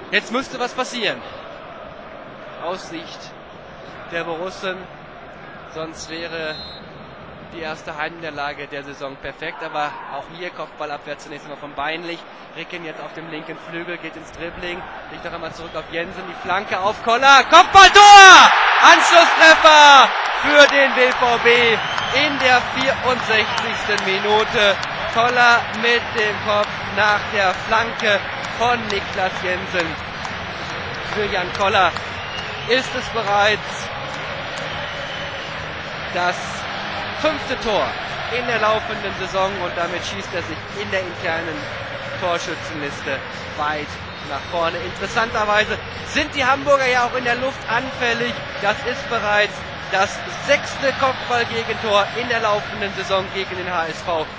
Jetzt müsste was passieren. Aus Sicht der Borussen. Sonst wäre die erste Heimniederlage der Saison perfekt. Aber auch hier Kopfballabwehr zunächst einmal von Beinlich. Ricken jetzt auf dem linken Flügel, geht ins Dribbling. Legt noch einmal zurück auf Jensen. Die Flanke auf Koller. Kopfballtor! Anschlusstreffer für den BVB in der 64. Minute. Koller mit dem Kopf nach der Flanke von Niklas Jensen. Für Jan Koller ist es bereits das 5. Tor in der laufenden Saison und damit schießt er sich in der internen Torschützenliste weit nach vorne. Interessanterweise sind die Hamburger ja auch in der Luft anfällig. Das ist bereits das 6. Kopfballgegentor in der laufenden Saison gegen den HSV.